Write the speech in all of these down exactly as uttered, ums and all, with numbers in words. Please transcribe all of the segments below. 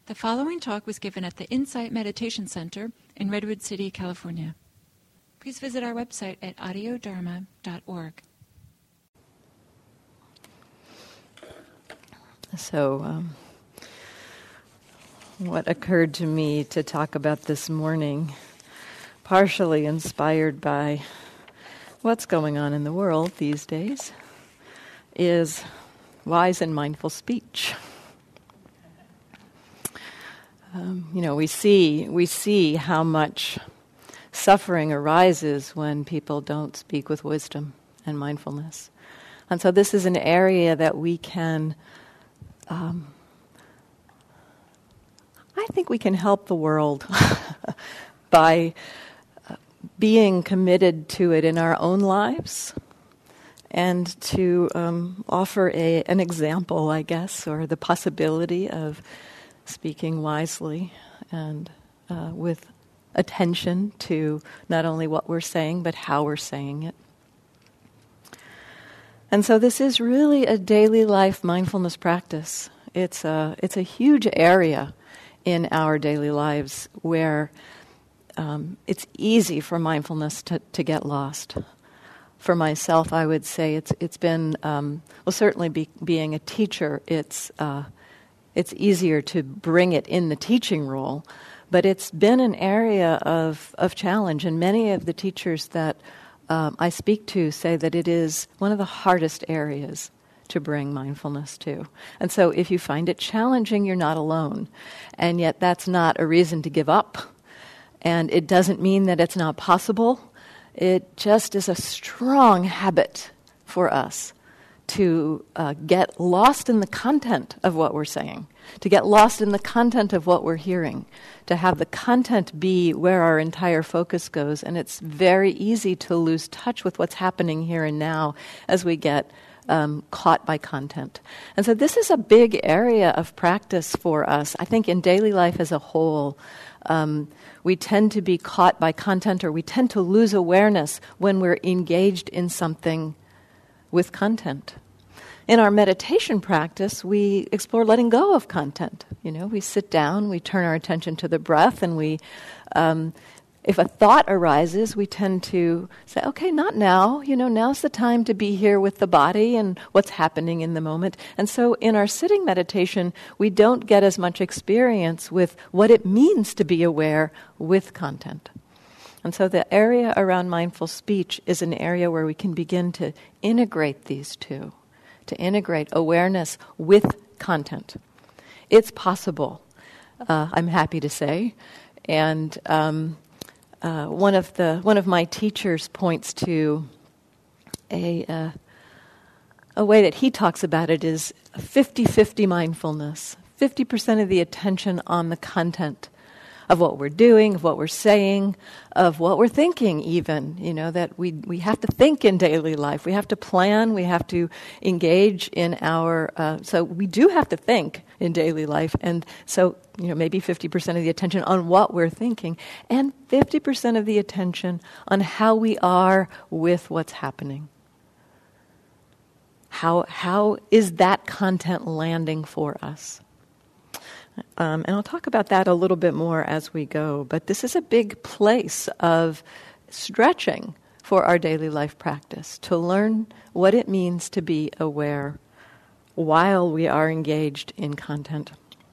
The following talk was given at the Insight Meditation Center in Redwood City, California. Please visit our website at audio dharma dot org. So, um, what occurred to me to talk about this morning, partially inspired by what's going on in the world these days, is wise and mindful speech. Um, you know, we see we see how much suffering arises when people don't speak with wisdom and mindfulness. And so this is an area that we can, um, I think we can help the world by uh, being committed to it in our own lives and to um, offer a, an example, I guess, or the possibility of speaking wisely and uh, with attention to not only what we're saying, but how we're saying it. And so this is really a daily life mindfulness practice. It's a, it's a huge area in our daily lives where um, it's easy for mindfulness to, to get lost. For myself, I would say it's it's been, um, well, certainly be, being a teacher, it's uh, it's easier to bring it in the teaching role, but it's been an area of, of challenge, and many of the teachers that um, I speak to say that it is one of the hardest areas to bring mindfulness to. And so if you find it challenging, you're not alone. And yet that's not a reason to give up. And it doesn't mean that it's not possible. It just is a strong habit for us to uh, get lost in the content of what we're saying, to get lost in the content of what we're hearing, to have the content be where our entire focus goes. And it's very easy to lose touch with what's happening here and now as we get um, caught by content. And so this is a big area of practice for us. I think in daily life as a whole, um, we tend to be caught by content, or we tend to lose awareness when we're engaged in something with content. In our meditation practice, we explore letting go of content. You know, we sit down, we turn our attention to the breath, and we, um, if a thought arises, we tend to say, okay, not now. You know, now's the time to be here with the body and what's happening in the moment. And so in our sitting meditation, we don't get as much experience with what it means to be aware with content. And so the area around mindful speech is an area where we can begin to integrate these two, to integrate awareness with content. It's possible, uh, I'm happy to say. And um, uh, one of the one of my teachers points to a uh, a way that he talks about it is fifty-fifty mindfulness, fifty percent of the attention on the content of what we're doing, of what we're saying, of what we're thinking even, you know, that we we have to think in daily life. We have to plan, we have to engage in our, uh, so we do have to think in daily life. And so, you know, maybe fifty percent of the attention on what we're thinking, and fifty percent of the attention on how we are with what's happening. How how is that content landing for us? Um, and I'll talk about that a little bit more as we go. But this is a big place of stretching for our daily life practice, to learn what it means to be aware while we are engaged in content.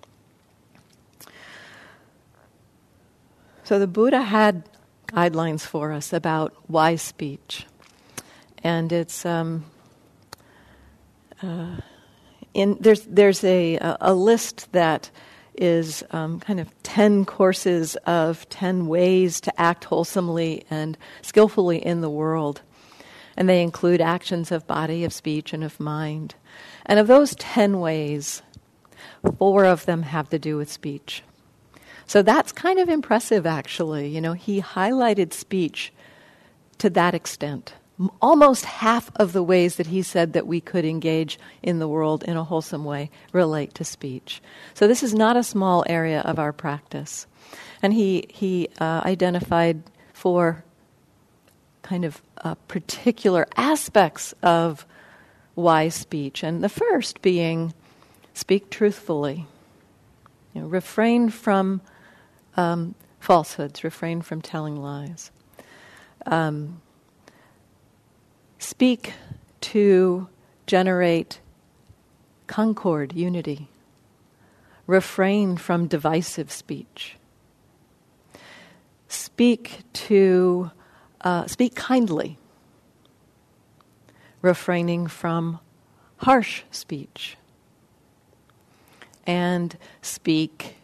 So the Buddha had guidelines for us about wise speech. And it's... Um, uh, in there's there's a, a list that is um, kind of ten courses of ten ways to act wholesomely and skillfully in the world. And they include actions of body, of speech, and of mind. And of those ten ways, four of them have to do with speech. So that's kind of impressive, actually. You know, he highlighted speech to that extent. Almost half of the ways that he said that we could engage in the world in a wholesome way relate to speech. So this is not a small area of our practice. And he he uh, identified four kind of uh, particular aspects of wise speech. And the first being, speak truthfully. You know, refrain from um, falsehoods, refrain from telling lies. Um, speak to generate concord, unity. Refrain from divisive speech. Speak to, uh, speak kindly. Refraining from harsh speech. And speak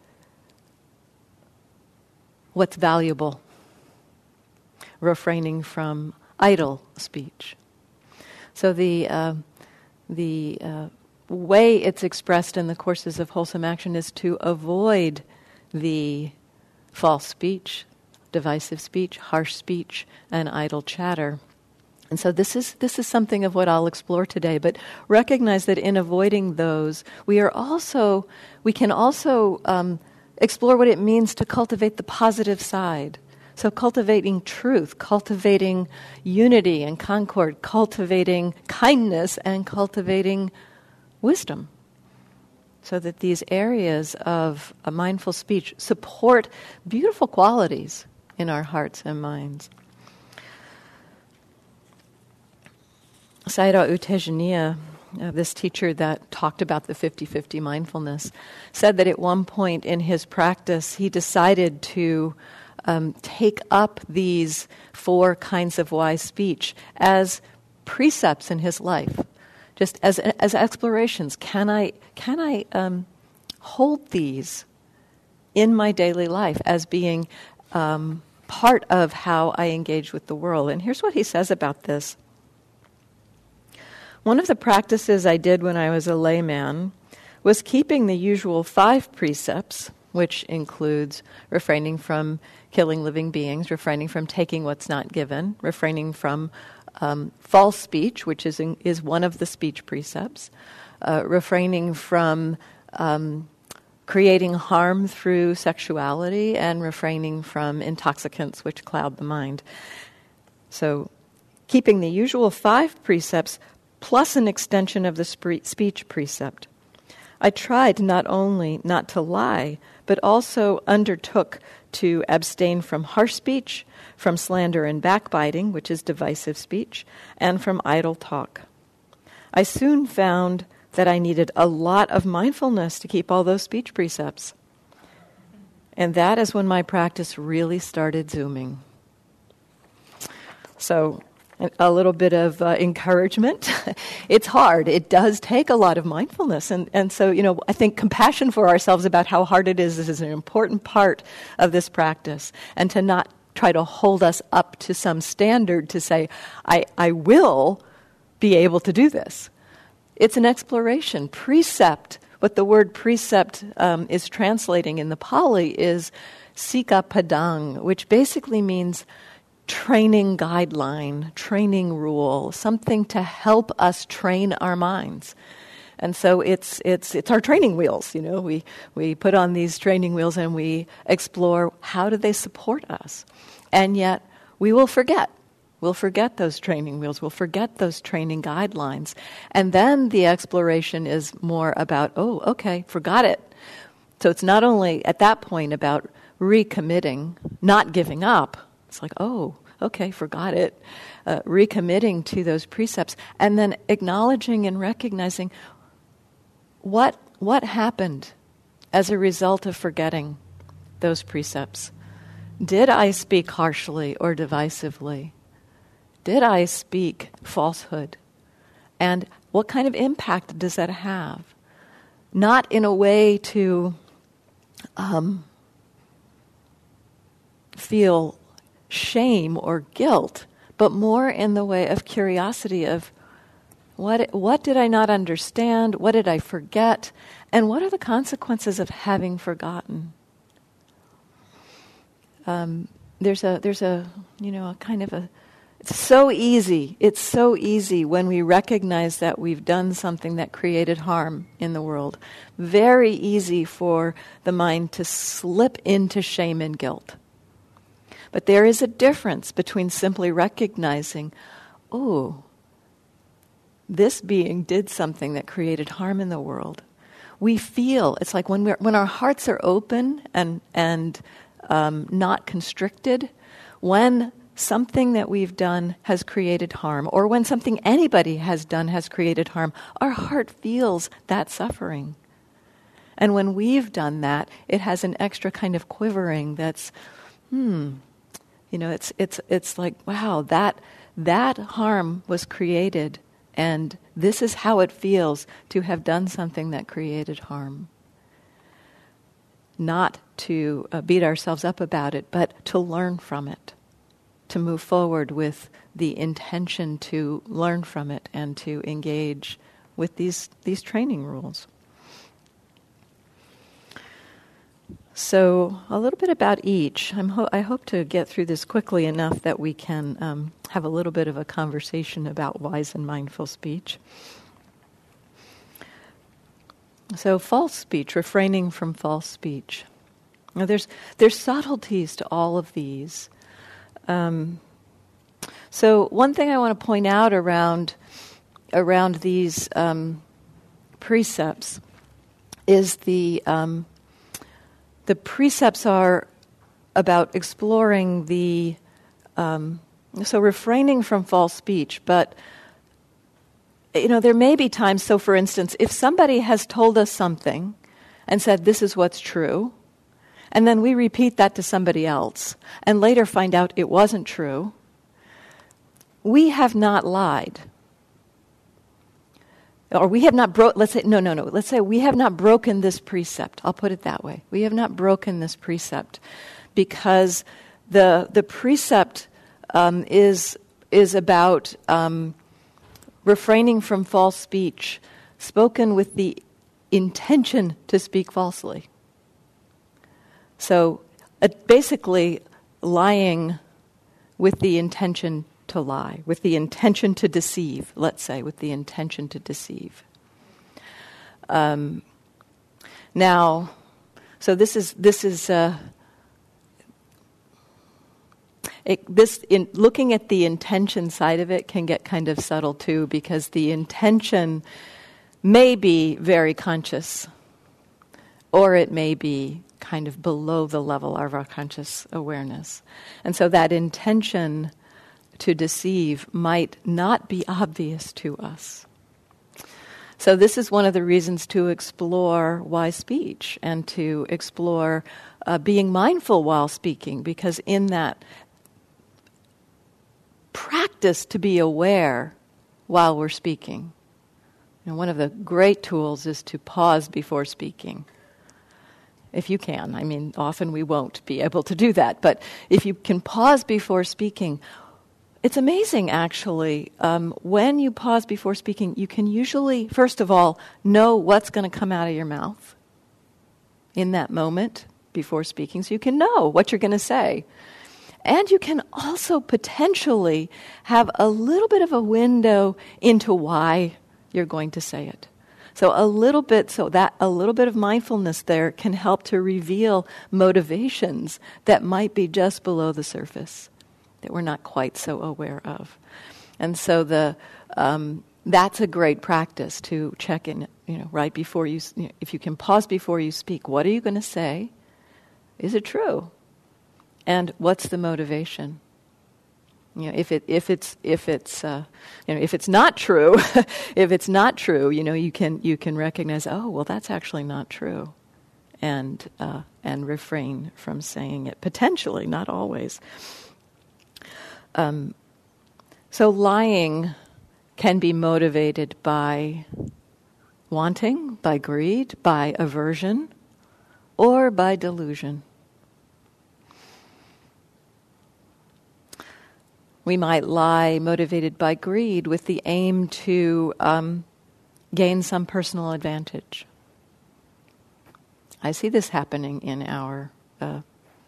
what's valuable. Refraining from idle speech. So the uh, the uh, way it's expressed in the courses of wholesome action is to avoid the false speech, divisive speech, harsh speech, and idle chatter. And so this is this is something of what I'll explore today, but recognize that in avoiding those, we are also we can also um, explore what it means to cultivate the positive side. So cultivating truth, cultivating unity and concord, cultivating kindness and cultivating wisdom. So that these areas of a mindful speech support beautiful qualities in our hearts and minds. Sayadaw U Tejaniya, uh, this teacher that talked about the fifty-fifty mindfulness, said that at one point in his practice he decided to um, take up these four kinds of wise speech as precepts in his life, just as as explorations. Can I can I um, hold these in my daily life as being um, part of how I engage with the world? And here's what he says about this. One of the practices I did when I was a layman was keeping the usual five precepts, which includes refraining from killing living beings, refraining from taking what's not given, refraining from um, false speech, which is in, is one of the speech precepts, uh, refraining from um, creating harm through sexuality, and refraining from intoxicants which cloud the mind. So keeping the usual five precepts plus an extension of the spe- speech precept. I tried not only not to lie, but also undertook to abstain from harsh speech, from slander and backbiting, which is divisive speech, and from idle talk. I soon found that I needed a lot of mindfulness to keep all those speech precepts. And that is when my practice really started zooming. So, a little bit of uh, encouragement. It's hard. It does take a lot of mindfulness. And, and so, you know, I think compassion for ourselves about how hard it is is an important part of this practice. And to not try to hold us up to some standard to say, I, I will be able to do this. It's an exploration. Precept, what the word precept um, is translating in the Pali is sika padang, which basically means training guideline, training rule, something to help us train our minds. And so it's it's it's our training wheels, you know. We we put on these training wheels and we explore how do they support us. And yet we will forget. We'll forget those training wheels. We'll forget those training guidelines. And then the exploration is more about, oh, okay, forgot it. So it's not only at that point about recommitting, not giving up. It's like, oh, okay, forgot it. Uh, recommitting to those precepts, and then acknowledging and recognizing what what happened as a result of forgetting those precepts. Did I speak harshly or divisively? Did I speak falsehood? And what kind of impact does that have? Not in a way to um, feel shame or guilt, but more in the way of curiosity of what what did I not understand, what did I forget, and what are the consequences of having forgotten? Um, there's a there's a you know a kind of a it's so easy. It's so easy when we recognize that we've done something that created harm in the world. Very easy for the mind to slip into shame and guilt. But there is a difference between simply recognizing, oh, this being did something that created harm in the world, we feel, it's like when we're when our hearts are open and and um, not constricted, when something that we've done has created harm, or when something anybody has done has created harm, our heart feels that suffering. And when we've done that, it has an extra kind of quivering that's, hmm, you know, it's it's it's like, wow, that that harm was created, and this is how it feels to have done something that created harm. Not to uh, beat ourselves up about it, but to learn from it, to move forward with the intention to learn from it and to engage with these these training rules. So a little bit about each. I'm ho- I hope to get through this quickly enough that we can um, have a little bit of a conversation about wise and mindful speech. So false speech, refraining from false speech. Now there's there's subtleties to all of these. Um, so one thing I want to point out around around these um, precepts is the um, the precepts are about exploring the um, so refraining from false speech, but you know, there may be times, so for instance, if somebody has told us something and said, this is what's true, and then we repeat that to somebody else, and later find out it wasn't true, we have not lied. Or we have not broken, let's say, no, no, no, let's say we have not broken this precept. I'll put it that way. We have not broken this precept because the the precept um, is, is about... Um, refraining from false speech, spoken with the intention to speak falsely. So uh, basically lying with the intention to lie, with the intention to deceive, let's say, with the intention to deceive. Um, now, so this is, this is, uh, It, this in looking at the intention side of it can get kind of subtle too, because the intention may be very conscious, or it may be kind of below the level of our conscious awareness. And so that intention to deceive might not be obvious to us. So this is one of the reasons to explore wise speech and to explore uh, being mindful while speaking, because in that practice to be aware while we're speaking. You know, one of the great tools is to pause before speaking. If you can. I mean, often we won't be able to do that. But if you can pause before speaking, it's amazing, actually. Um, when you pause before speaking, you can usually, first of all, know what's going to come out of your mouth in that moment before speaking. So you can know what you're going to say. And you can also potentially have a little bit of a window into why you're going to say it. So a little bit, so that a little bit of mindfulness there can help to reveal motivations that might be just below the surface, that we're not quite so aware of. And so the um, that's a great practice to check in, you know, right before you, you know, if you can pause before you speak, what are you going to say? Is it true? And what's the motivation? You know, if it if it's if it's uh, you know if it's not true, if it's not true, you know, you can you can recognize, oh, well, that's actually not true, and uh, and refrain from saying it. Potentially, not always. Um, so lying can be motivated by wanting, by greed, by aversion, or by delusion. We might lie motivated by greed with the aim to um, gain some personal advantage. I see this happening in our uh,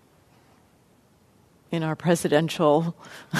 in our presidential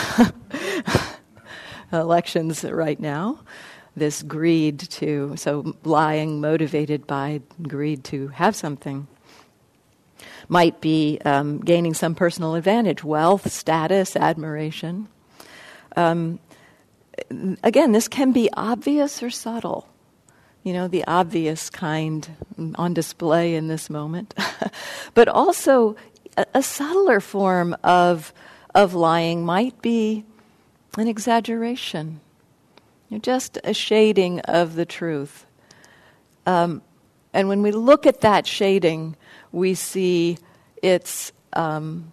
elections right now. This greed to, so lying motivated by greed to have something. Might be um, gaining some personal advantage, wealth, status, admiration. Um, again, this can be obvious or subtle. you know, the obvious kind on display in this moment, but also a, a subtler form of of lying might be an exaggeration, you know, just a shading of the truth. Um, and when we look at that shading, we see it's um,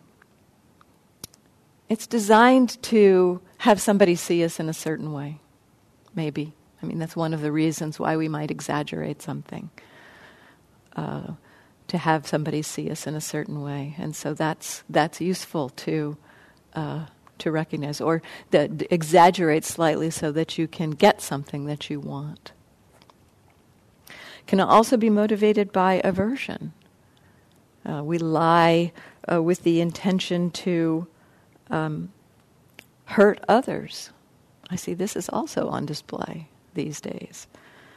it's designed to have somebody see us in a certain way, maybe. I mean, that's one of the reasons why we might exaggerate something, uh, to have somebody see us in a certain way. And so that's that's useful to uh, to recognize, or that exaggerate slightly so that you can get something that you want. Can also be motivated by aversion. Uh, we lie uh, with the intention to um, hurt others. I see this is also on display these days.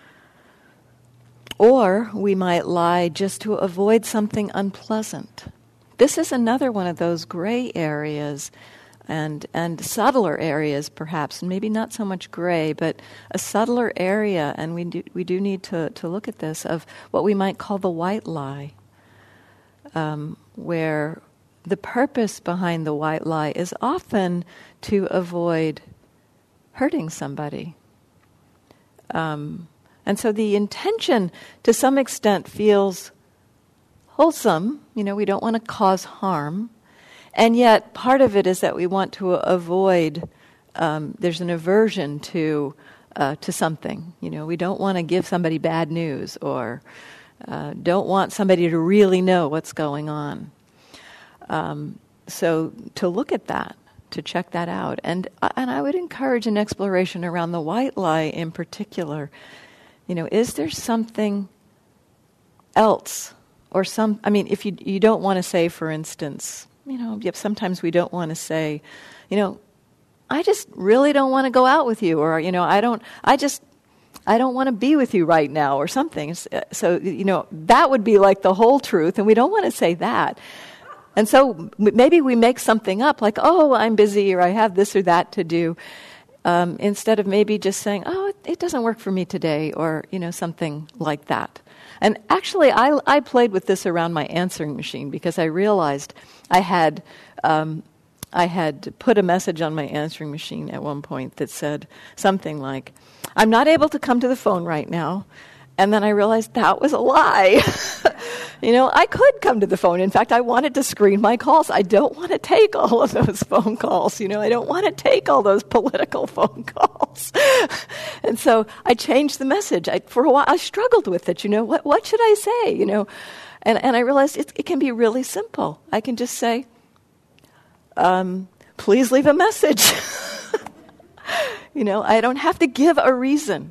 Or we might lie just to avoid something unpleasant. This is another one of those gray areas and and subtler areas, perhaps, maybe not so much gray, but a subtler area, and we do, we do need to, to look at this, of what we might call the white lie, um, where the purpose behind the white lie is often to avoid hurting somebody. Um, and so the intention, to some extent, feels wholesome. You know, we don't want to cause harm. And yet, part of it is that we want to avoid, um, there's an aversion to uh, to something. You know, we don't want to give somebody bad news, or uh, don't want somebody to really know what's going on. Um, so to look at that, to check that out. And and I would encourage an exploration around the white lie in particular. You know, is there something else? Or some, I mean, if you you don't want to say, for instance, you know, sometimes we don't want to say, you know, I just really don't want to go out with you, or, you know, I don't, I just, I don't want to be with you right now, or something. So, you know, that would be like the whole truth, and we don't want to say that. And so maybe we make something up, like, oh, I'm busy, or I have this or that to do, um, instead of maybe just saying, oh, it, it doesn't work for me today, or, you know, something like that. And actually, I, I played with this around my answering machine, because I realized I had um, I had put a message on my answering machine at one point that said something like, "I'm not able to come to the phone right now." And then I realized that was a lie. You know, I could come to the phone. In fact, I wanted to screen my calls. I don't want to take all of those phone calls. You know, I don't want to take all those political phone calls. And so I changed the message. I, for a while, I struggled with it. You know, what what should I say? You know, and and I realized it, it can be really simple. I can just say, um, "Please leave a message." You know, I don't have to give a reason.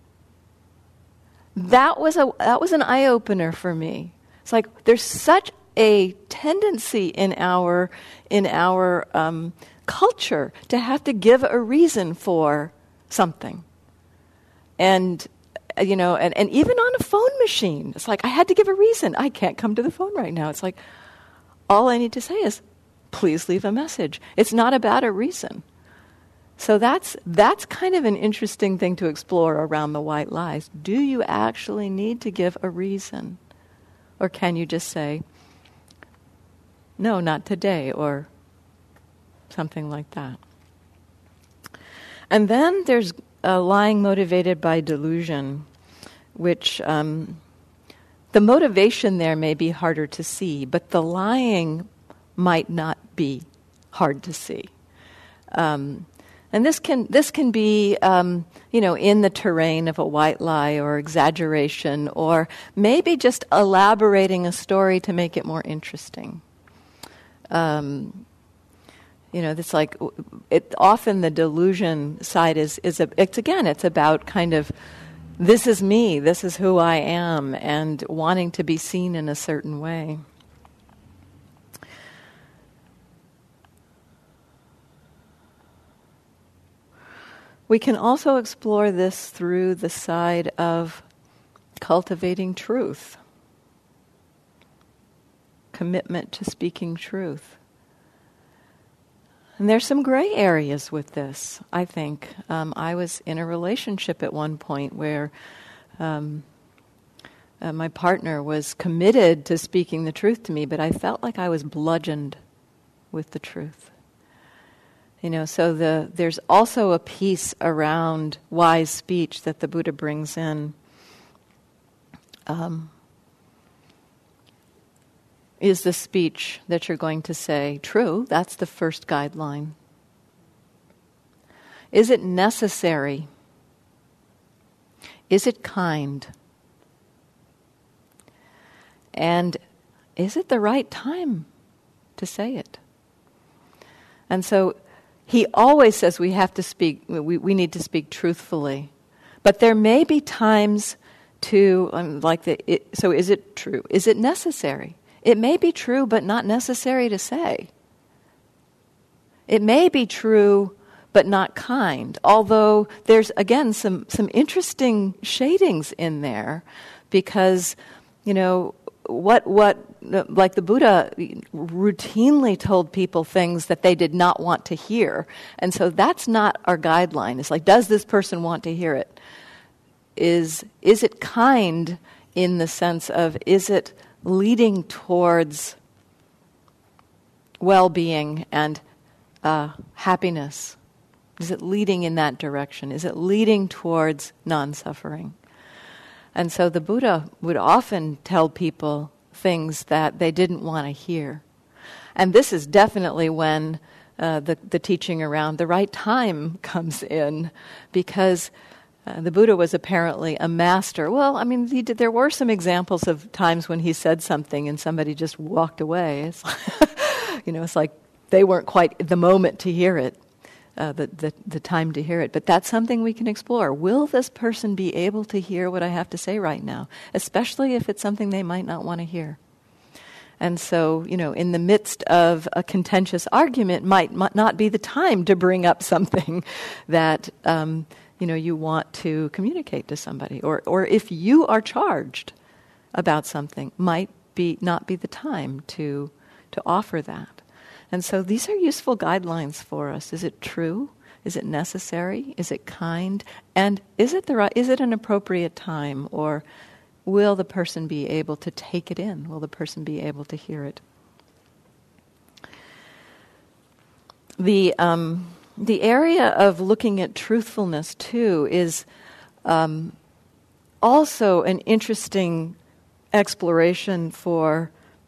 That was a that was an eye-opener for me. It's like there's such a tendency in our in our um, culture to have to give a reason for something, and you know, and, and even on a phone machine, it's like I had to give a reason. I can't come to the phone right now. It's like all I need to say is, "Please leave a message." It's not about a reason. So that's that's kind of an interesting thing to explore around the white lies. Do you actually need to give a reason? Or can you just say, no, not today, or something like that? And then there's uh, lying motivated by delusion, which um, the motivation there may be harder to see, but the lying might not be hard to see. Um, And this can this can be, um, you know, in the terrain of a white lie or exaggeration, or maybe just elaborating a story to make it more interesting. Um, you know, it's like it, often the delusion side is is a, it's again it's about kind of, this is me, this is who I am, and wanting to be seen in a certain way. We can also explore this through the side of cultivating truth, commitment to speaking truth. And there's some gray areas with this, I think. Um, I was in a relationship at one point where Um, uh, my partner was committed to speaking the truth to me, but I felt like I was bludgeoned with the truth. You know, so the there's also a piece around wise speech that the Buddha brings in. Um, is the speech that you're going to say true? That's the first guideline. Is it necessary? Is it kind? And is it the right time to say it? And so he always says we have to speak, we, we need to speak truthfully. But there may be times to, um, like the, it, so is it true? Is it necessary? It may be true, but not necessary to say. It may be true, but not kind. Although there's, again, some, some interesting shadings in there because, you know, what, what, like the Buddha routinely told people things that they did not want to hear. And so that's not our guideline. It's like, does this person want to hear it? Is, is it kind in the sense of, is it leading towards well-being and uh, happiness? Is it leading in that direction? Is it leading towards non-suffering? And so the Buddha would often tell people things that they didn't want to hear. And this is definitely when uh, the, the teaching around the right time comes in, because uh, the Buddha was apparently a master. Well, I mean, he did, there were some examples of times when he said something and somebody just walked away. It's you know, it's like they weren't quite the moment to hear it. Uh, the, the the time to hear it. But that's something we can explore. Will this person be able to hear what I have to say right now? Especially if it's something they might not want to hear. And so, you know, in the midst of a contentious argument might, might not be the time to bring up something that, um, you know, you want to communicate to somebody. Or, or if you are charged about something, might be not be the time to to offer that. And so these are useful guidelines for us. Is it true? Is it necessary? Is it kind? And is it the right, is it an appropriate time? Or will the person be able to take it in? Will the person be able to hear it? The um, the area of looking at truthfulness too is um, also an interesting exploration for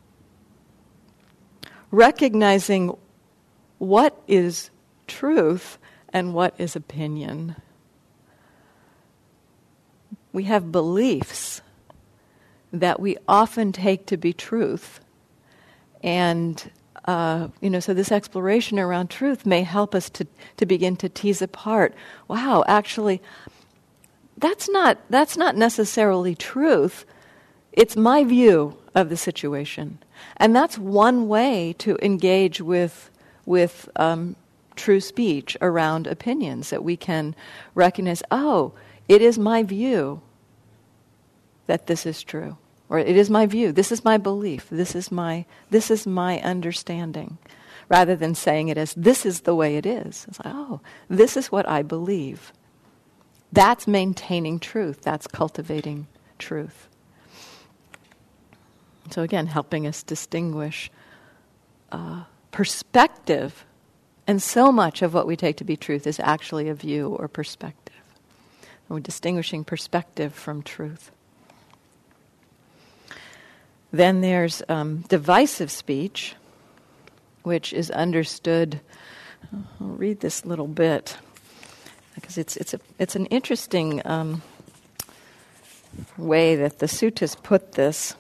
recognizing what is truth and what is opinion. We have beliefs that we often take to be truth. And, uh, you know, so this exploration around truth may help us to, to begin to tease apart, wow, actually, that's not, that's not necessarily truth. It's my view of the situation. And that's one way to engage with with um, true speech around opinions, that we can recognize, oh, it is my view that this is true. Or it is my view, this is my belief, this is my this is my understanding. Rather than saying it as, this is the way it is. It's like, oh, this is what I believe. That's maintaining truth. That's cultivating truth. So again, helping us distinguish uh, perspective, and so much of what we take to be truth is actually a view or perspective. And we're distinguishing perspective from truth. Then there's um, divisive speech, which is understood. I'll read this little bit because it's it's a it's an interesting um, way that the suttas put this.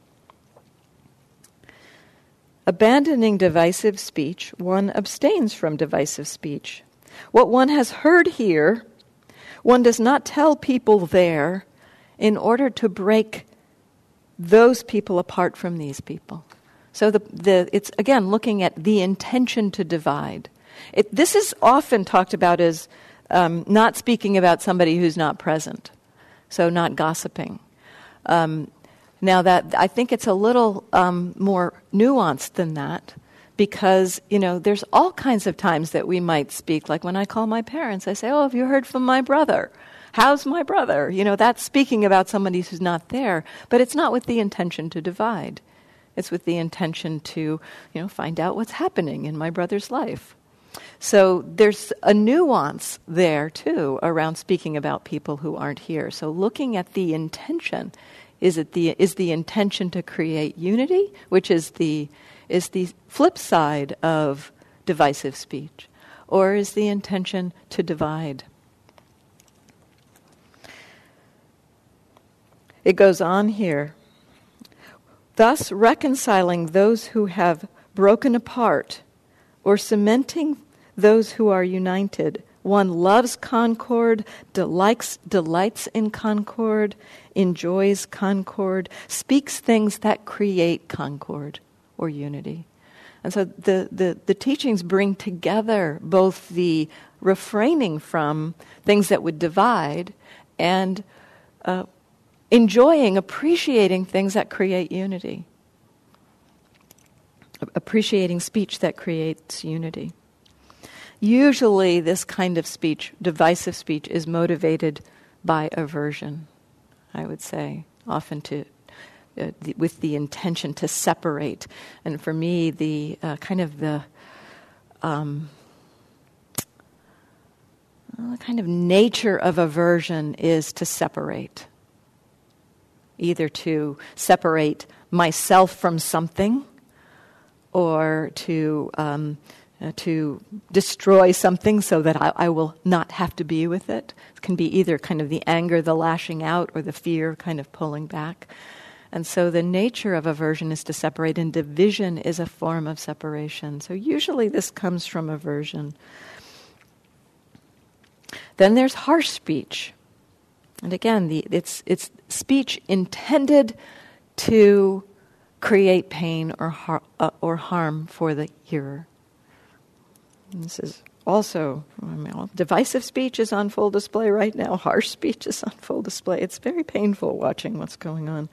Abandoning divisive speech, one abstains from divisive speech. What one has heard here, one does not tell people there in order to break those people apart from these people. So the the it's, again, looking at the intention to divide. It, this is often talked about as um, not speaking about somebody who's not present, so not gossiping. Um Now that I think it's a little um, more nuanced than that, because, you know, there's all kinds of times that we might speak. Like when I call my parents, I say, oh, have you heard from my brother? how's my brother? You know, that's speaking about somebody who's not there, but it's not with the intention to divide. It's with the intention to, you know, find out what's happening in my brother's life. So there's a nuance there, too, around speaking about people who aren't here. So looking at the intention, is it the is the intention to create unity, which is the is the flip side of divisive speech, or is the intention to divide? It goes on here. Thus reconciling those who have broken apart, or cementing those who are united. One loves concord, delights, delights in concord, enjoys concord, speaks things that create concord or unity. And so the, the, the teachings bring together both the refraining from things that would divide and uh, enjoying, appreciating things that create unity. Appreciating speech that creates unity. Usually this kind of speech, divisive speech, is motivated by aversion, I would say, often to uh, the, with the intention to separate. And for me, the uh, kind of the um, well, the kind of nature of aversion is to separate. Either to separate myself from something, or to um, uh, to destroy something so that I, I will not have to be with it. It can be either kind of the anger, the lashing out, or the fear kind of pulling back. And so the nature of aversion is to separate, and division is a form of separation. So usually this comes from aversion. Then there's harsh speech. And again, the, it's it's speech intended to create pain or har- uh, or harm for the hearer. And this is also, I mean, well, divisive speech is on full display right now. Harsh speech is on full display. It's very painful watching what's going on.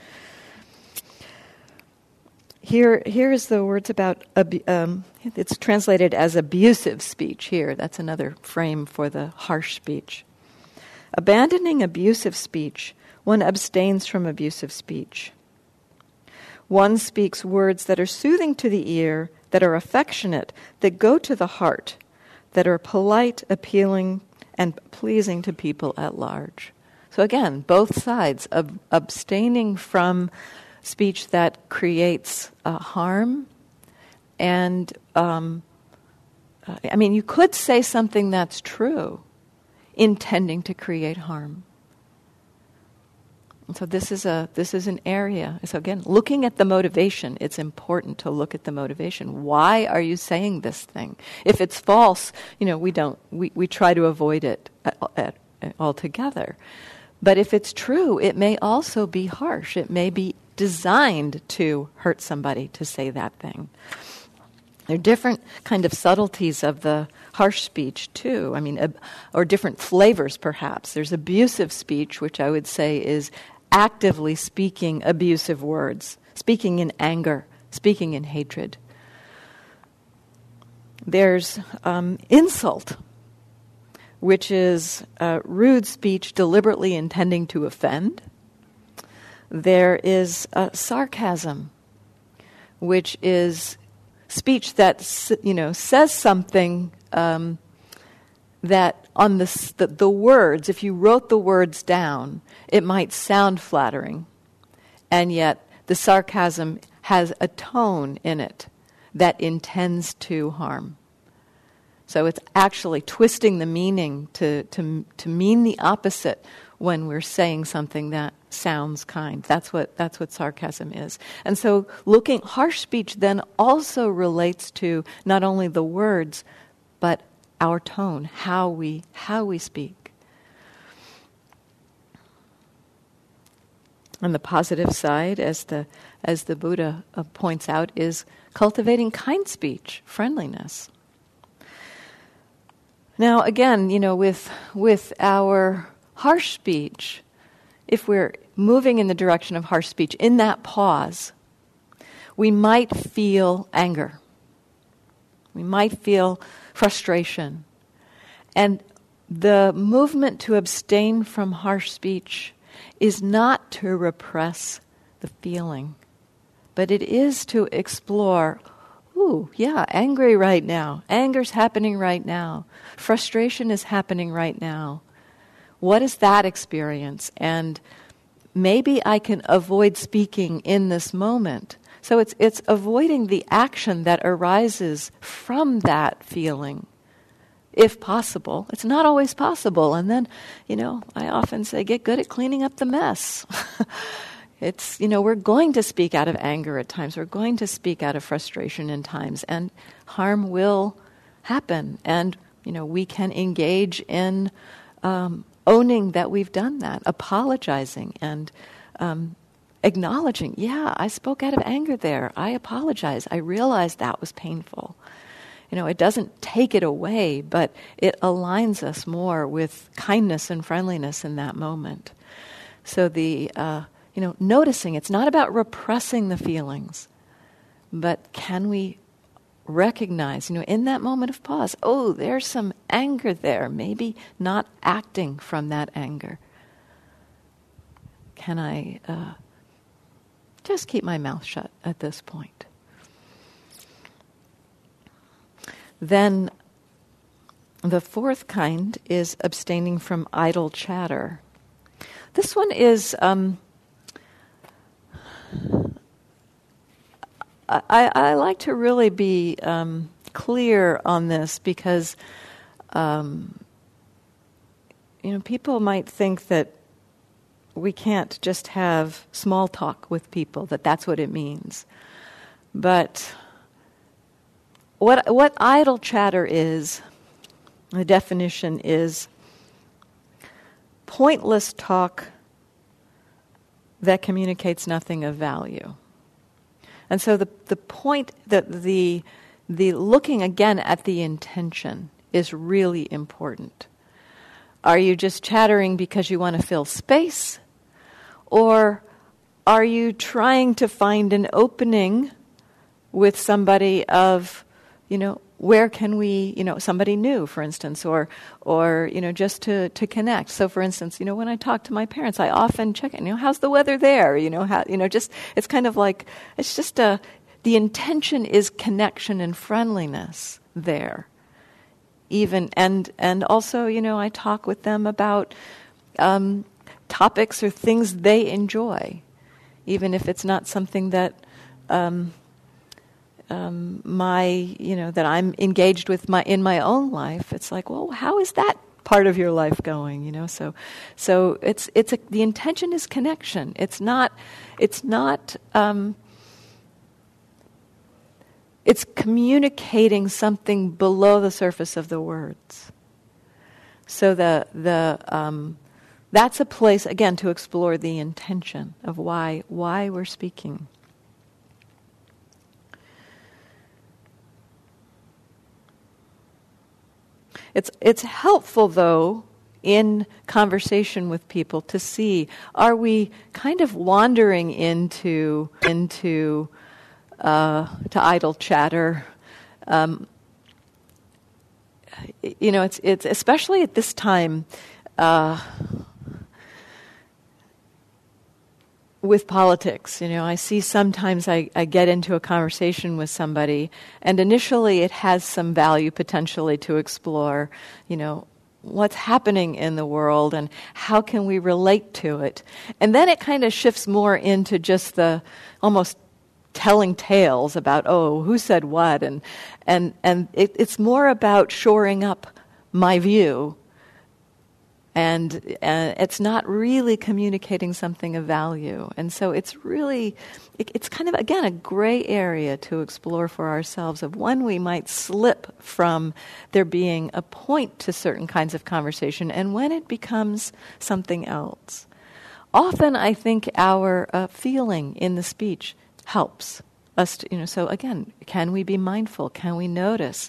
Here, here is the words about, abu- um, it's translated as abusive speech here. That's another frame for the harsh speech. Abandoning abusive speech, one abstains from abusive speech. One speaks words that are soothing to the ear, that are affectionate, that go to the heart, that are polite, appealing, and pleasing to people at large. So again, both sides of abstaining from speech that creates uh, harm, and um, uh, I mean, you could say something that's true, intending to create harm. And so this is a this is an area. So again, looking at the motivation, it's important to look at the motivation. Why are you saying this thing? If it's false, you know, we don't we, we try to avoid it at, at, at altogether. But if it's true, it may also be harsh. It may be designed to hurt somebody to say that thing. There are different kind of subtleties of the harsh speech too. I mean, ab- or different flavors perhaps. There's abusive speech, which I would say is actively speaking abusive words, speaking in anger, speaking in hatred. There's um, insult, which is uh, rude speech deliberately intending to offend. There is uh, sarcasm, which is speech that, you know, says something um, that on the, the the words, if you wrote the words down, it might sound flattering, and yet the sarcasm has a tone in it that intends to harm. So it's actually twisting the meaning to to to mean the opposite when we're saying something that sounds kind. That's what that's what sarcasm is. And so looking harsh speech then also relates to not only the words, but our tone, how we how we speak. On the positive side, as the as the Buddha uh, points out, is cultivating kind speech, friendliness. Now, again, you know, with with our harsh speech, if we're moving in the direction of harsh speech, in that pause, we might feel anger. We might feel frustration. And the movement to abstain from harsh speech is not to repress the feeling, but it is to explore, ooh, yeah, angry right now. Anger's happening right now. Frustration is happening right now. What is that experience? And maybe I can avoid speaking in this moment. So it's it's avoiding the action that arises from that feeling, if possible. It's not always possible. And then, you know, I often say, get good at cleaning up the mess. It's, you know, we're going to speak out of anger at times. We're going to speak out of frustration in times. And harm will happen. And, you know, we can engage in um, owning that we've done that, apologizing and um, acknowledging, yeah, I spoke out of anger there. I apologize. I realized that was painful. You know, it doesn't take it away, but it aligns us more with kindness and friendliness in that moment. So the, uh, you know, noticing, it's not about repressing the feelings, but can we recognize, you know, in that moment of pause, oh, there's some anger there, maybe not acting from that anger. Can I uh, just keep my mouth shut at this point? Then the fourth kind is abstaining from idle chatter. This one is, um, I, I like to really be um, clear on this because, um, you know, people might think that we can't just have small talk with people, that that's what it means. But what what idle chatter is, the definition is pointless talk that communicates nothing of value. And so the the point that the the looking again at the intention is really important. Are you just chattering because you want to fill space? Or are you trying to find an opening with somebody of, you know, where can we, you know, somebody new, for instance, or, or you know, just to, to connect. So, for instance, you know, when I talk to my parents, I often check in, you know, how's the weather there? You know, how, you know, just, it's kind of like, it's just a, the intention is connection and friendliness there. Even, and, and also, you know, I talk with them about um, topics or things they enjoy, even if it's not something that, um, Um, my, you know, that I'm engaged with my in my own life. It's like, well, how is that part of your life going? You know, so, so it's it's a, the intention is connection. It's not, it's not, um, it's communicating something below the surface of the words. So the the um, that's a place again to explore the intention of why why we're speaking. It's it's helpful, though, in conversation with people to see, are we kind of wandering into into uh, to idle chatter? Um, you know, it's it's especially at this time uh, with politics. You know, I see sometimes I, I get into a conversation with somebody, and initially it has some value potentially to explore, you know, what's happening in the world and how can we relate to it. And then it kind of shifts more into just the almost telling tales about, oh, who said what, and and, and it, it's more about shoring up my view. And uh, it's not really communicating something of value. And so it's really, it, it's kind of, again, a gray area to explore for ourselves of when we might slip from there being a point to certain kinds of conversation and when it becomes something else. Often I think our uh, feeling in the speech helps us to, you know, so again, can we be mindful? Can we notice?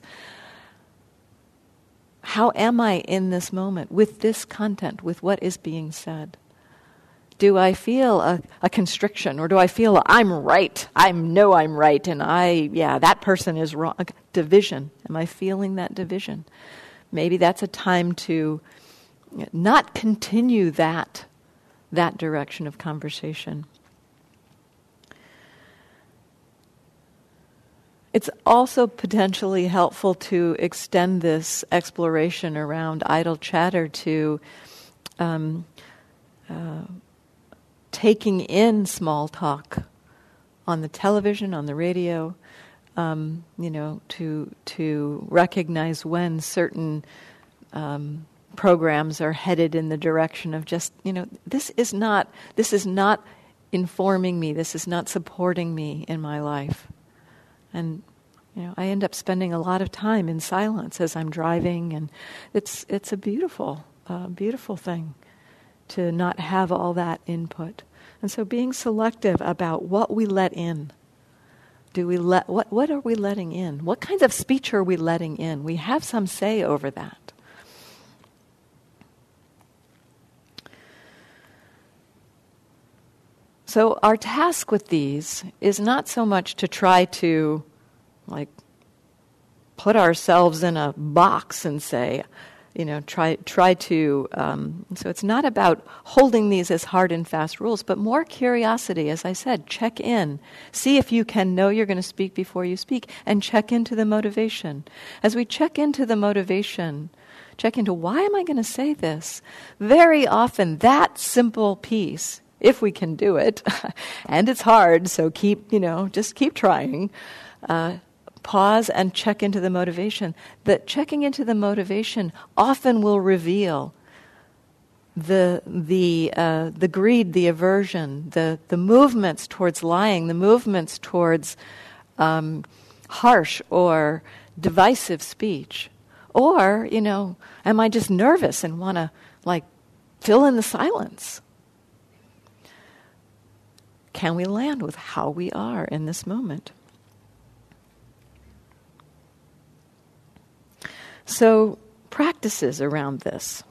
How am I in this moment with this content, with what is being said? Do I feel a, a constriction, or do I feel a, I'm right, I know I'm right, and I, yeah, that person is wrong? Division. Am I feeling that division? maybe that's a time to not continue that, that direction of conversation. It's also potentially helpful to extend this exploration around idle chatter to um, uh, taking in small talk on the television, on the radio, um, you know, to to recognize when certain um, programs are headed in the direction of just, you know, this is not this is not informing me, this is not supporting me in my life. And, you know, I end up spending a lot of time in silence as I'm driving, and it's it's a beautiful, uh, beautiful thing to not have all that input. And so being selective about what we let in. Do we let what what are we letting in? What kinds of speech are we letting in? We have some say over that. So our task with these is not so much to try to like put ourselves in a box and say, you know, try try to, um, so it's not about holding these as hard and fast rules, but more curiosity, as I said, check in. See if you can know you're going to speak before you speak, and check into the motivation. As we check into the motivation, check into why am I going to say this? Very often that simple piece, if we can do it, and it's hard, so keep, you know, just keep trying, uh, pause and check into the motivation. That checking into the motivation often will reveal the the uh, the greed, the aversion, the the movements towards lying, the movements towards um, harsh or divisive speech. Or, you know, am I just nervous and want to like fill in the silence? Can we land with how we are in this moment? So, practices around this.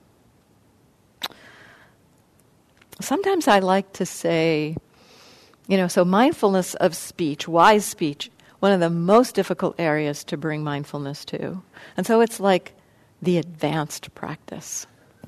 Sometimes I like to say, you know, so mindfulness of speech, wise speech, one of the most difficult areas to bring mindfulness to. And so it's like the advanced practice.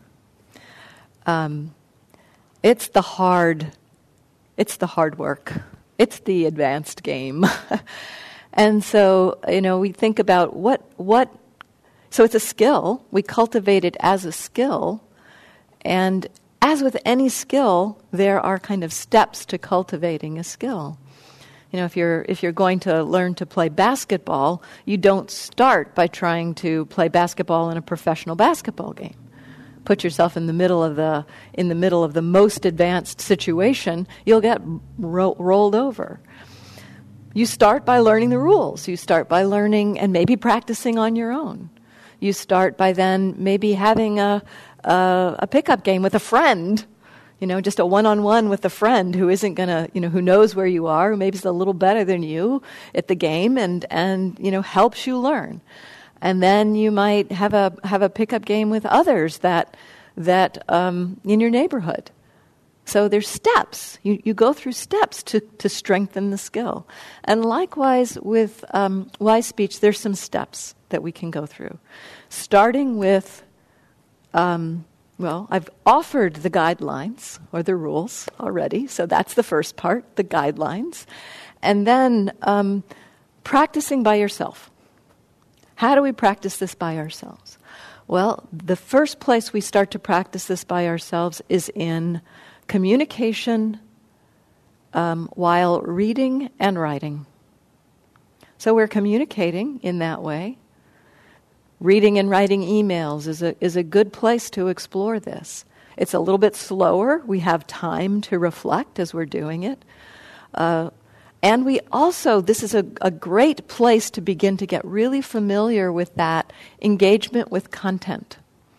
Um, it's the hard, it's the hard work. It's the advanced game. And so, you know, we think about what what. So it's a skill. We cultivate it as a skill. And as with any skill, there are kind of steps to cultivating a skill. You know, if you're if you're going to learn to play basketball, you don't start by trying to play basketball in a professional basketball game. Put yourself in the middle of the in the middle of the most advanced situation, you'll get ro- rolled over. You start by learning the rules. You start by learning and maybe practicing on your own. You start by then maybe having a, a a pickup game with a friend, you know, just a one-on-one with a friend who isn't going to, you know, who knows where you are, who maybe is a little better than you at the game and, and, you know, helps you learn. And then you might have a have a pickup game with others that that um, in your neighborhood. So there's steps. You you go through steps to, to strengthen the skill. And likewise with um, wise speech, there's some steps that we can go through. Starting with, um, well, I've offered the guidelines or the rules already, so that's the first part, the guidelines. And then um, practicing by yourself. How do we practice this by ourselves? Well, the first place we start to practice this by ourselves is in communication um, while reading and writing. So we're communicating in that way. Reading and writing emails is a is a good place to explore this. It's a little bit slower. We have time to reflect as we're doing it. Uh, and we also, this is a, a great place to begin to get really familiar with that engagement with content.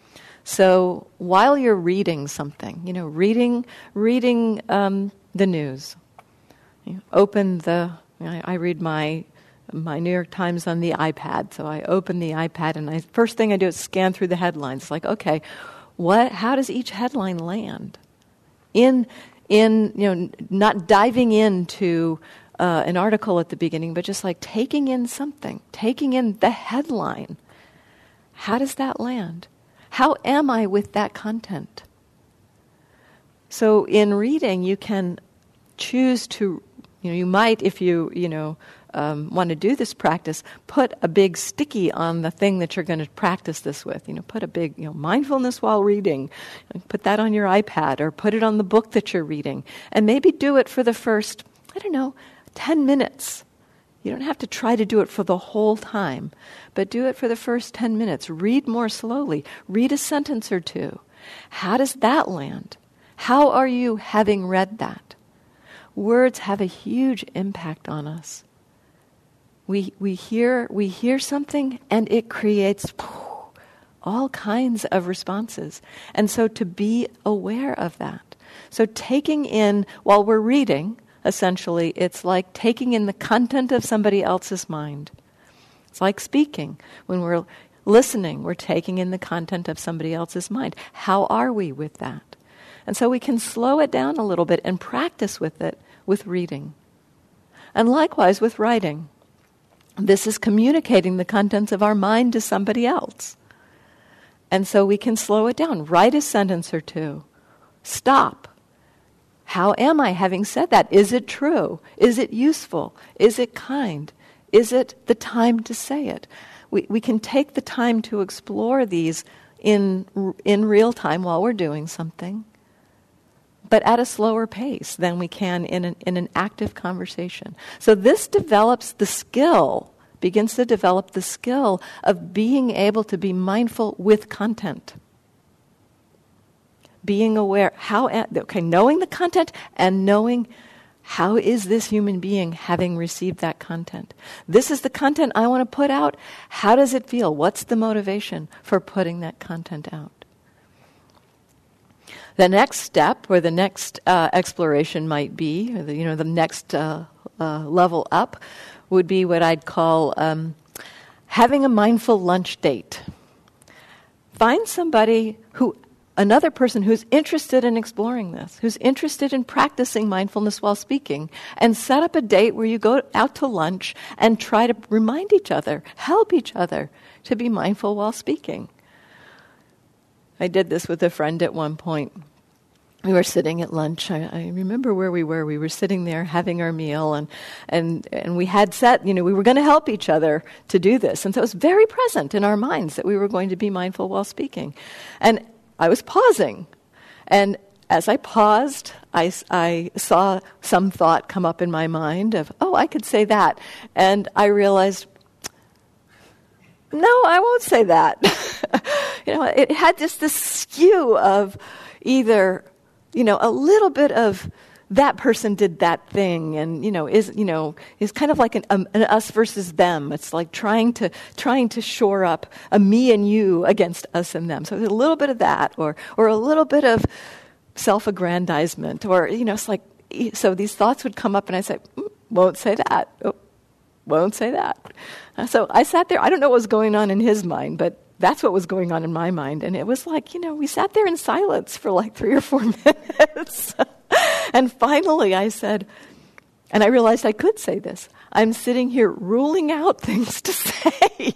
So while you're reading something, you know, reading reading um, the news, you open the, I, I read my my New York Times on the iPad, so I open the iPad and I first thing I do is scan through the headlines. It's like, okay, what? How does each headline land? In in you know, not diving into uh, an article at the beginning, but just like taking in something, taking in the headline. How does that land? How am I with that content? So in reading, you can choose to, you know, you might, if you, you know, um, want to do this practice, put a big sticky on the thing that you're going to practice this with. You know, put a big, you know, mindfulness while reading. Put that on your iPad or put it on the book that you're reading. And maybe do it for the first, I don't know, ten minutes. You don't have to try to do it for the whole time, but do it for the first ten minutes. Read more slowly. Read a sentence or two. How does that land? How are you having read that? Words have a huge impact on us. We we hear we hear something and it creates all kinds of responses. And so to be aware of that. So taking in, while we're reading, essentially, it's like taking in the content of somebody else's mind. It's like speaking. When we're listening, we're taking in the content of somebody else's mind. How are we with that? And so we can slow it down a little bit and practice with it with reading. And likewise with writing. This is communicating the contents of our mind to somebody else. And so we can slow it down. Write a sentence or two. Stop. How am I having said that? Is it true? Is it useful? Is it kind? Is it the time to say it? We we can take the time to explore these in in real time while we're doing something, but at a slower pace than we can in an, in an active conversation. So this develops the skill, begins to develop the skill of being able to be mindful with content. Being aware, how, okay, knowing the content and knowing how is this human being having received that content. This is the content I want to put out. How does it feel? What's the motivation for putting that content out? The next step, or the next uh, exploration might be, or the, you know, the next uh, uh, level up, would be what I'd call um, having a mindful lunch date. Find somebody who, another person who's interested in exploring this, who's interested in practicing mindfulness while speaking, and set up a date where you go out to lunch and try to remind each other, help each other to be mindful while speaking. I did this with a friend at one point. We were sitting at lunch. I, I remember where we were. We were sitting there having our meal, and and and we had set, you know, we were going to help each other to do this. And so it was very present in our minds that we were going to be mindful while speaking. And I was pausing. And as I paused, I, I saw some thought come up in my mind of, oh, I could say that. And I realized, no, I won't say that. You know, it had just this skew of either, you know, a little bit of that person did that thing, and you know, is you know, is kind of like an, um, an us versus them. It's like trying to trying to shore up a me and you against us and them. So there's a little bit of that, or or a little bit of self-aggrandizement, or you know, it's like so these thoughts would come up, and I say, mm, won't say that. Oh, won't say that. So I sat there. I don't know what was going on in his mind, but that's what was going on in my mind. And it was like, you know, we sat there in silence for like three or four minutes. And finally I said, and I realized I could say this, I'm sitting here ruling out things to say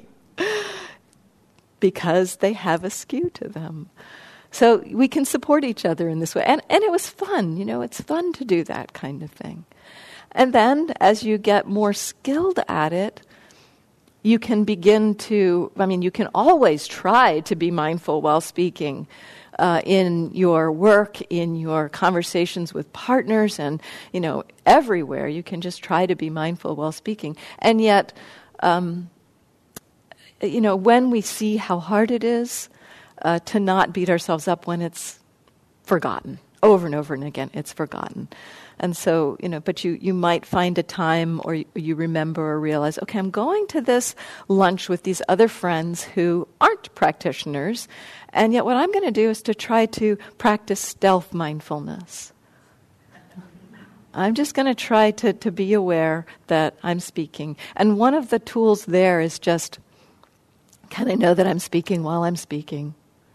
because they have a skew to them. So we can support each other in this way. And, and it was fun, you know, it's fun to do that kind of thing. And then as you get more skilled at it, you can begin to, I mean, you can always try to be mindful while speaking uh, in your work, in your conversations with partners, and, you know, everywhere. You can just try to be mindful while speaking. And yet, um, you know, when we see how hard it is uh, to not beat ourselves up when it's forgotten, over and over and again, it's forgotten. And so, you know, but you, you might find a time or you, you remember or realize, okay, I'm going to this lunch with these other friends who aren't practitioners, and yet what I'm going to do is to try to practice stealth mindfulness. I'm just going to try to, to be aware that I'm speaking. And one of the tools there is just, can I know that I'm speaking while I'm speaking?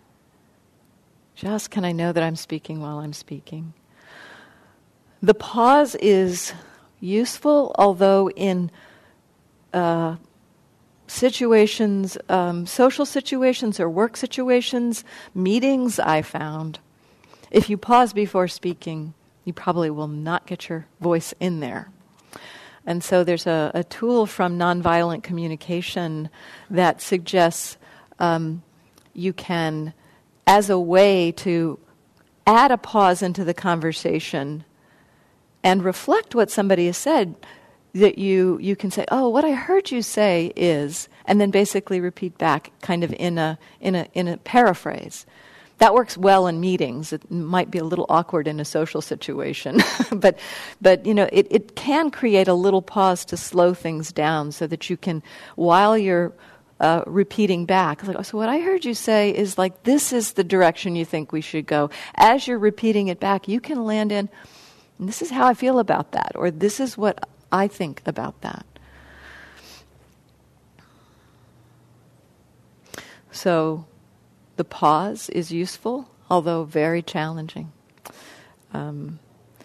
Just can I know that I'm speaking while I'm speaking? The pause is useful, although in uh, situations, um, social situations or work situations, meetings, I found, if you pause before speaking, you probably will not get your voice in there. And so there's a, a tool from Nonviolent Communication that suggests um, you can, as a way to add a pause into the conversation and reflect what somebody has said, that you, you can say, oh, what I heard you say is, and then basically repeat back kind of in a in a in a paraphrase. That works well in meetings. It might be a little awkward in a social situation, but but you know it, it can create a little pause to slow things down so that you can, while you're uh, repeating back, like, so what I heard you say is like, this is the direction you think we should go. As you're repeating it back, you can land in, this is how I feel about that, or this is what I think about that. So the pause is useful, although very challenging. Um,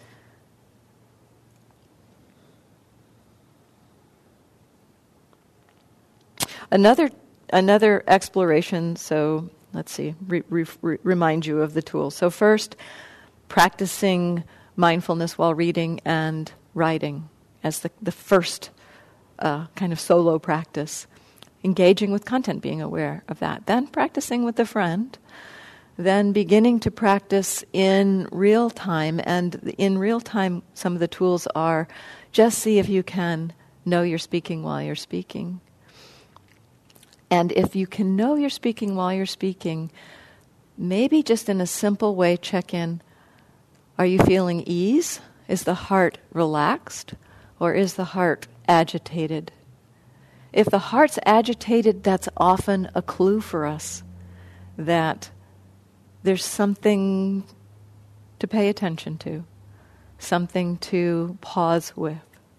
another another exploration. So let's see. Re, re, re, remind you of the tools. So first, practicing mindfulness while reading and writing as the the first uh, kind of solo practice. Engaging with content, being aware of that. Then practicing with a friend. Then beginning to practice in real time. And in real time, some of the tools are just see if you can know you're speaking while you're speaking. And if you can know you're speaking while you're speaking, maybe just in a simple way check in, are you feeling ease? Is the heart relaxed? Or is the heart agitated? If the heart's agitated, that's often a clue for us that there's something to pay attention to, something to pause with.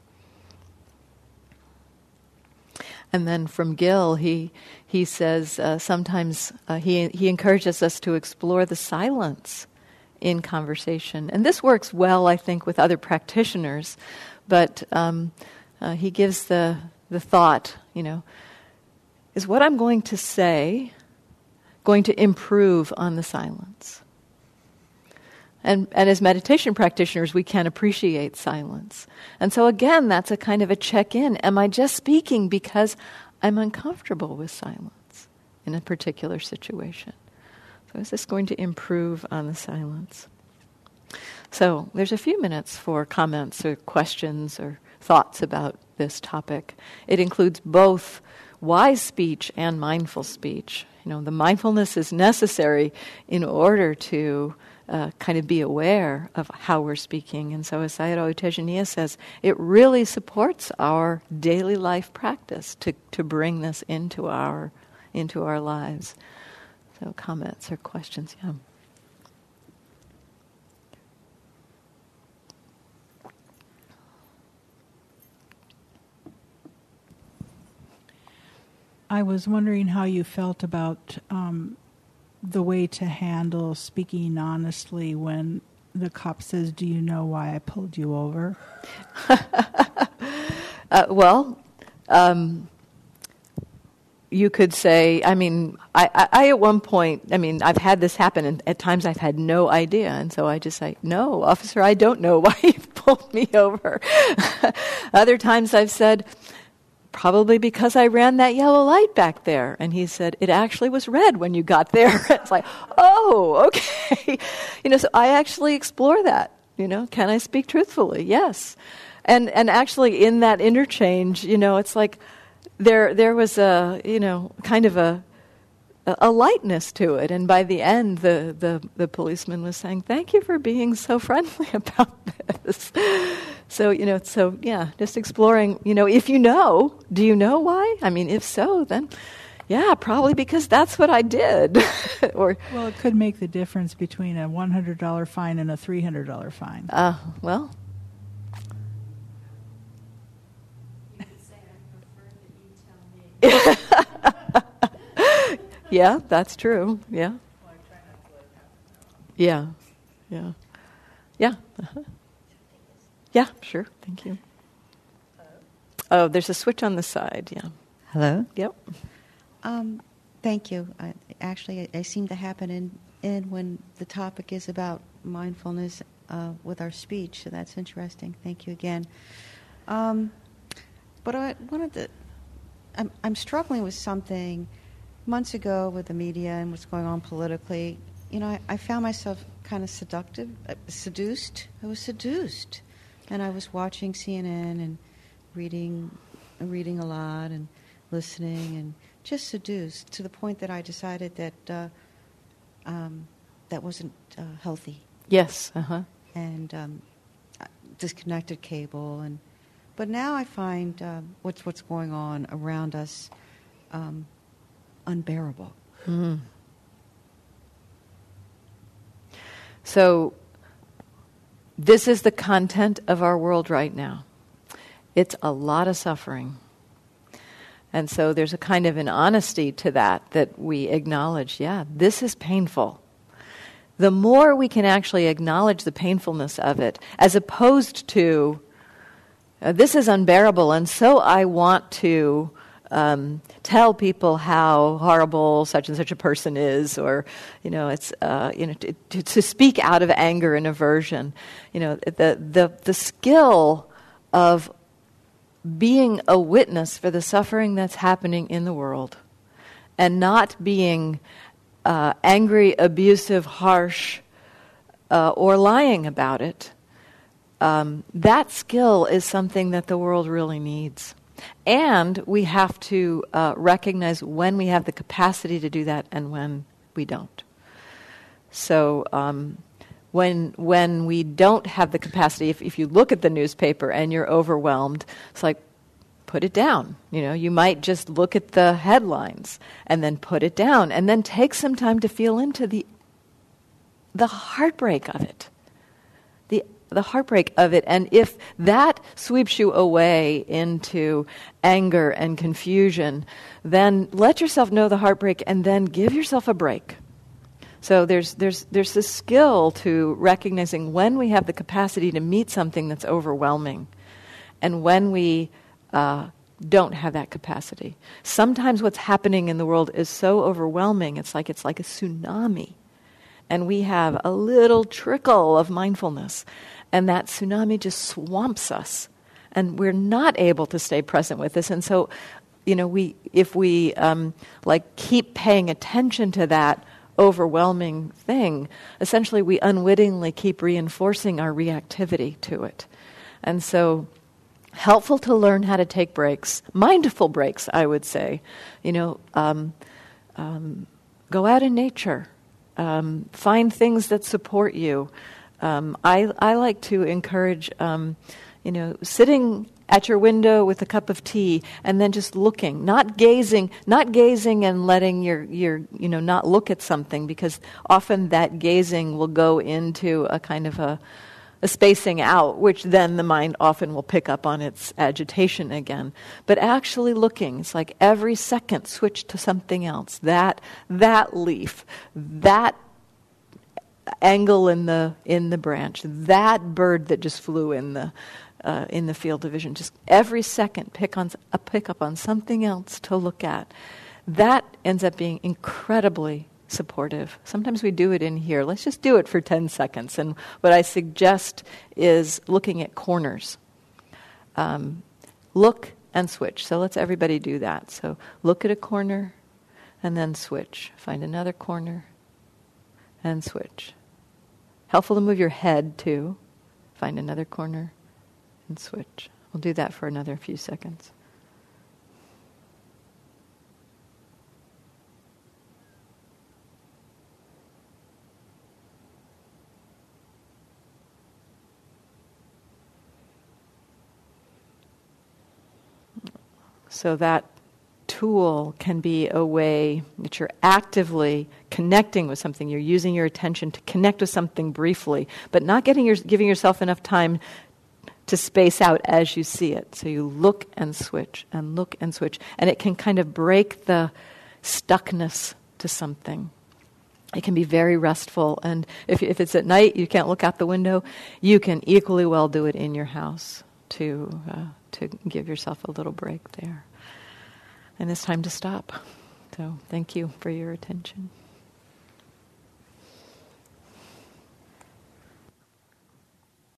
And then from Gil, he he says uh, sometimes uh, he he encourages us to explore the silence in conversation, and this works well, I think, with other practitioners. But um, uh, he gives the the thought, you know, is what I'm going to say going to improve on the silence? And and as meditation practitioners, we can appreciate silence. And so again, that's a kind of a check-in. Am I just speaking because I'm uncomfortable with silence in a particular situation? So is this going to improve on the silence? So there's a few minutes for comments or questions or thoughts about this topic. It includes both wise speech and mindful speech. You know, the mindfulness is necessary in order to uh, kind of be aware of how we're speaking. And so as Sayadaw U Tejaniya says, it really supports our daily life practice to, to bring this into our into our lives. So comments or questions, yeah. I was wondering how you felt about um, the way to handle speaking honestly when the cop says, do you know why I pulled you over? uh, well, um, you could say, I mean, I, I, I at one point, I mean, I've had this happen, and at times I've had no idea, and so I just say, no, officer, I don't know why you pulled me over. Other times I've said, probably because I ran that yellow light back there. And he said, it actually was red when you got there. It's like, oh, okay. You know, so I actually explore that. You know, can I speak truthfully? Yes. And and actually in that interchange, you know, it's like there there was a, you know, kind of a a lightness to it. And by the end, the, the, the policeman was saying, thank you for being so friendly about this. So, you know, so, yeah, just exploring, you know, if you know, do you know why? I mean, if so, then, yeah, probably because that's what I did. Or well, it could make the difference between a one hundred dollars fine and a three hundred dollars fine. Uh, well. You could say, I prefer that you tell me. Yeah, that's true. Yeah. Yeah. Yeah. Yeah. Uh-huh. Yeah, sure. Thank you. Oh, there's a switch on the side. Yeah. Hello? Yep. Um, thank you. I, actually, I, I seem to happen in, in when the topic is about mindfulness uh, with our speech, so that's interesting. Thank you again. Um, but I wanted to, I'm, I'm struggling with something months ago with the media and what's going on politically. You know, I, I found myself kind of seductive, uh, seduced. I was seduced. And I was watching C N N and reading, reading a lot and listening and just seduced to the point that I decided that uh, um, that wasn't uh, healthy. Yes. Uh-huh. And um, disconnected cable. And but now I find uh, what's what's going on around us um, unbearable. Mm. So this is the content of our world right now. It's a lot of suffering. And so there's a kind of an honesty to that, that we acknowledge, yeah, this is painful. The more we can actually acknowledge the painfulness of it, as opposed to, uh, this is unbearable, and so I want to um, tell people how horrible such and such a person is, or, you know, it's, uh, you know, to, to, to speak out of anger and aversion. You know, the the the skill of being a witness for the suffering that's happening in the world, and not being uh, angry, abusive, harsh, uh, or lying about it, um, that skill is something that the world really needs. And we have to uh, recognize when we have the capacity to do that and when we don't. So um, when when we don't have the capacity, if, if you look at the newspaper and you're overwhelmed, it's like, put it down. You know, you might just look at the headlines and then put it down, and then take some time to feel into the the heartbreak of it. The the heartbreak of it. And if that sweeps you away into anger and confusion, then let yourself know the heartbreak and then give yourself a break. So there's there's there's this skill to recognizing when we have the capacity to meet something that's overwhelming, and when we uh, don't have that capacity. Sometimes what's happening in the world is so overwhelming, it's like it's like a tsunami, and we have a little trickle of mindfulness, and that tsunami just swamps us, and we're not able to stay present with this. And so, you know, we if we um, like keep paying attention to that overwhelming thing, essentially we unwittingly keep reinforcing our reactivity to it. And so helpful to learn how to take breaks, mindful breaks, I would say. You know, um, um, go out in nature, um, find things that support you. Um, I, I like to encourage, um, you know, sitting at your window with a cup of tea and then just looking, not gazing, not gazing and letting your, your, you know, not look at something, because often that gazing will go into a kind of a, a spacing out, which then the mind often will pick up on its agitation again. But actually looking, it's like every second switch to something else. That, that leaf, that angle in the, in the branch, that bird that just flew in the, Uh, in the field of vision, just every second pick on a pick up on something else to look at. That ends up being incredibly supportive. Sometimes we do it in here. Let's just do it for ten seconds. And what I suggest is looking at corners. Um, look and switch. So let's everybody do that. So look at a corner and then switch. Find another corner and switch. Helpful to move your head too. Find another corner and switch. We'll do that for another few seconds. So that tool can be a way that you're actively connecting with something. You're using your attention to connect with something briefly, but not getting your, giving yourself enough time to space out as you see it. So you look and switch and look and switch. And it can kind of break the stuckness to something. It can be very restful. And if, if it's at night, you can't look out the window, you can equally well do it in your house to, uh, to give yourself a little break there. and it's time to stop. So thank you for your attention.